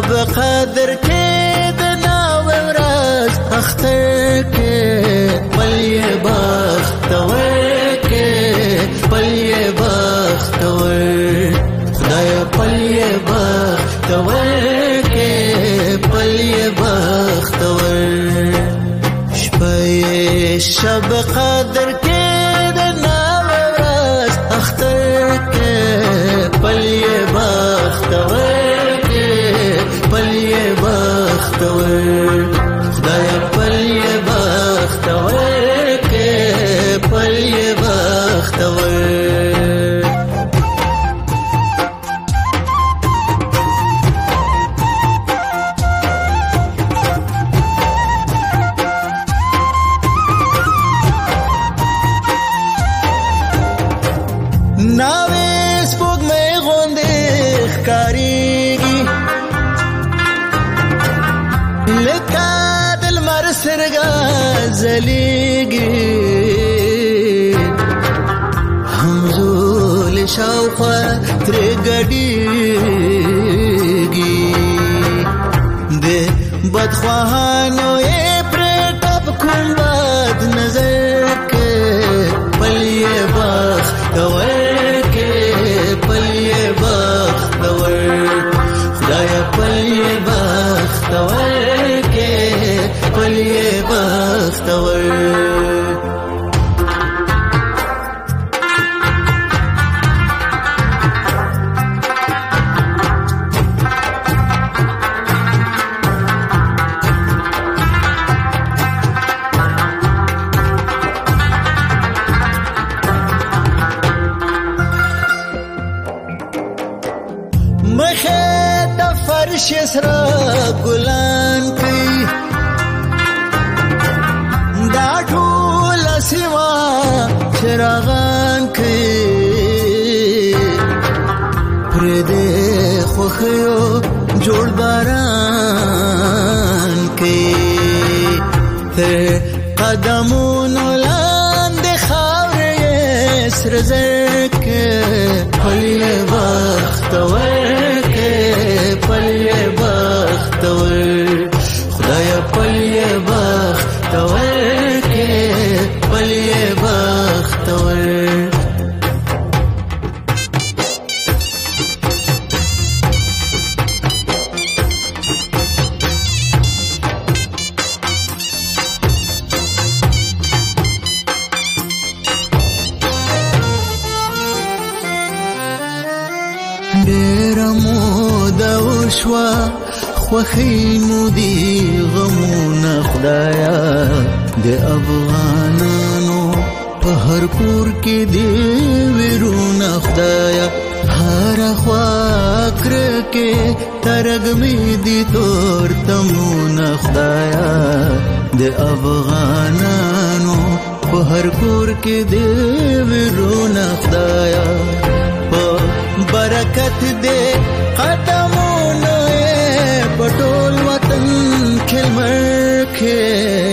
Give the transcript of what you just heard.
شب قدر کې د ناوې ورځ اختر کې پل یې بختور کې پل یې بختور خدای پل یې بختور کې پل یې بختور شپه شب قدر کې د ناوې ورځ اختر کې پل یې بختور کې پل یې بختور خدای پل یې بختور کې پل یې بختور ناوې سپوږمۍ غوندې ښکارېږي لکه د لمر سترګه ځلېږي همزولې شاوخوا ترې ګډېږي د بدخواهانو یې پرې ټپ کړل بد نظر کې پل یې بختور پل یې بختور خدای پل یې بختور کې پل یې بختور مخه د فرش سره ګلان کوي دا ټول سیما چراغان کوي پر دې خوخیو جوړ باران کوي تر قدمونو لاندې خاورې سره زر کې پل یې بختور پل یې بختور خدای پل یې بختور کې پل یې بختور ډېره موده وشوه خوښۍ مو دي غمونه خدایا د افغانانو په هر کور کې دې ویرونه خدایا هره خوا کرکې ترږمې دي تور تمونه خدایا د افغانانو په هر کور کې دې ویرونه خدایا برکت دے قدمونو پټول وطن کلمر کې